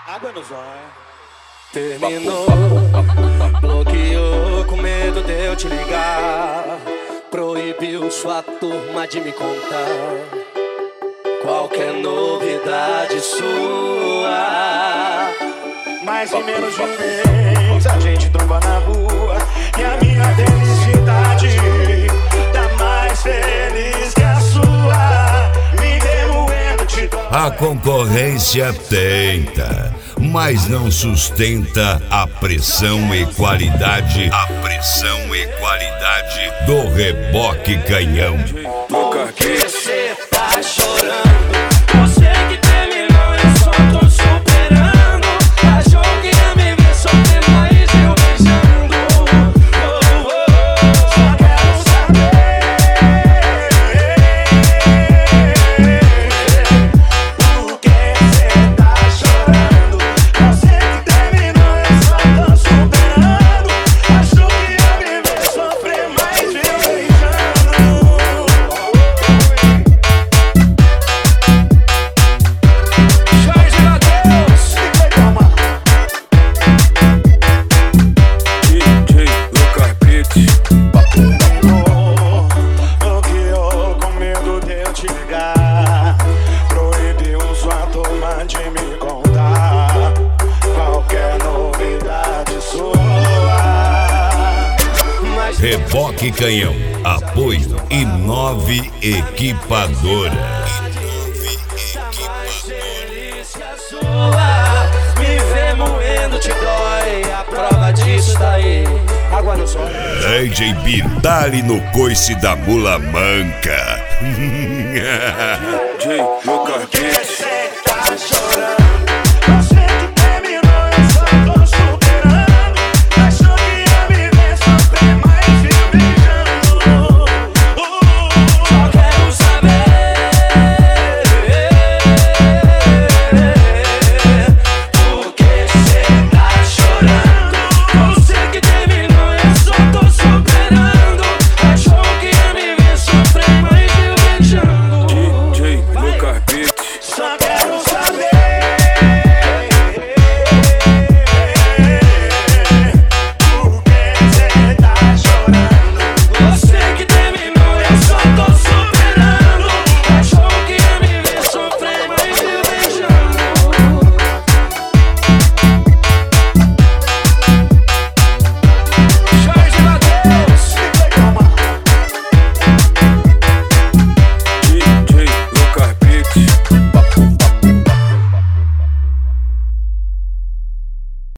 Água no zóio. Terminou, bloqueou com medo de eu te ligar. Proibiu sua turma de me contar qualquer novidade sua. Mas em menos de um mês a gente tromba na rua e a minha felicidade tá mais feliz que a sua. Me remoendo de dor. A concorrência tenta, mas não sustenta a pressão e qualidade. A pressão e qualidade do Reboque Canhão. Por que cê tá chorando? Você que terminou, eu só tô superando. Achou que ia me ver sofrendo, mas eu beijando. Só quero saber por que cê tá chorando. Você que terminou, eu só tô superando. Achou que ia me ver sofrer, mas eu beijando. Jorge Mateus, DJ Lucas Brits. Bloqueou com medo de eu te ligar. Proibiu sua turma de me contar qualquer novidade sua. Mas Reboque Canhão, apoio Inove Equipadora. feliz que a sua. Me ver moendo te dói. A prova disso tá aí. Água no sol. DJ Bidali no coice da mula manca. DJ Lucas Brits.